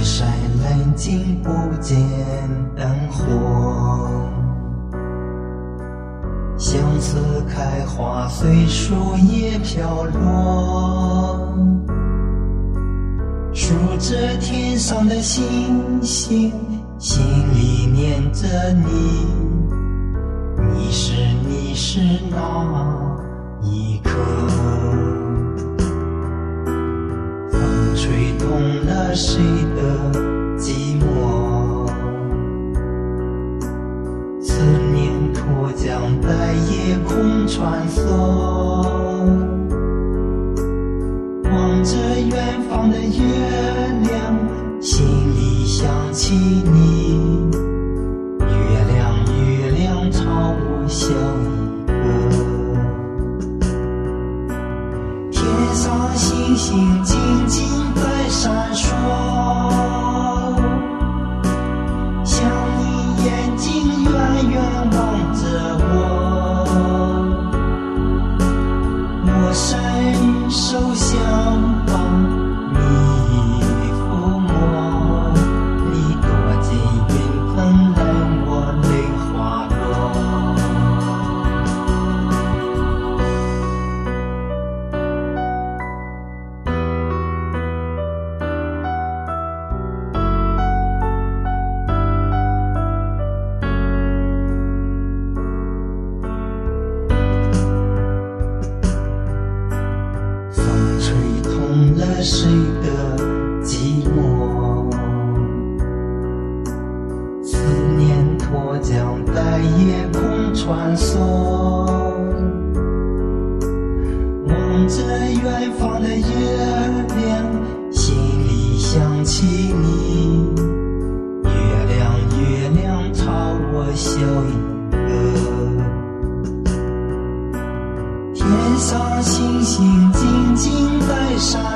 山冷静不见灯火，相思开花随树叶飘落，数着天上的星星，心里念着你，你是那一刻。风吹动了谁的寂寞，思念脱缰在夜空穿梭，望着远方的月亮，心里想起你，月亮朝我笑一个，天上星星静静在闪烁，像你眼睛远远望着我伸手想把你抚摸，你躲进云层让我泪滑落。风吹痛了谁的寂寞，思念脱缰在夜空穿梭，望着远方的月亮，心里想起你，月亮朝我笑一个，天上星星静静在闪